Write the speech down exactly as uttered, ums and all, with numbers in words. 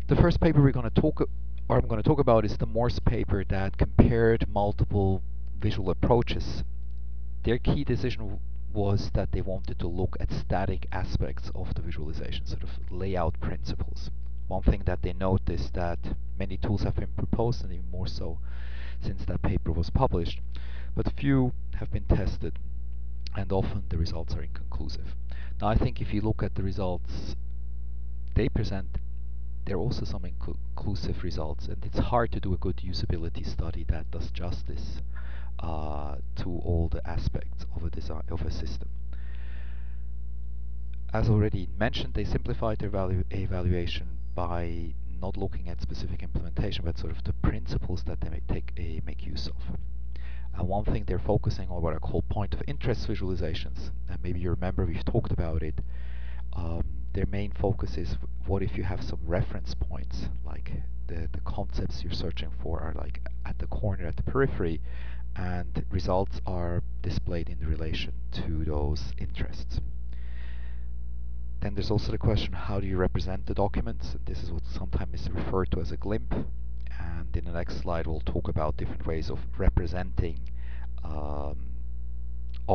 The first paper we're going to talk, or I'm going to talk about, is the Morse paper that compared multiple visual approaches. Their key decision w- was that they wanted to look at static aspects of the visualization, sort of layout principles. One thing that they noticed that many tools have been proposed, and even more so since that paper was published, but few have been tested, and often the results are inconclusive. Now, I think if you look at the results they present, there are also some inconclusive results, and it's hard to do a good usability study that does justice uh, to all the aspects of a design of a system. As already mentioned, they simplified their value evaluation by not looking at specific implementation, but sort of the principles that they may take uh, make use of. And one thing they're focusing on, what I call point of interest visualizations, and maybe you remember we've talked about it. Um, their main focus is, what if you have some reference points, like the, the concepts you're searching for are like at the corner, at the periphery, and results are displayed in relation to those interests. Then there's also the question, how do you represent the documents? And this is what sometimes is referred to as a GLIMP. And in the next slide, we'll talk about different ways of representing um,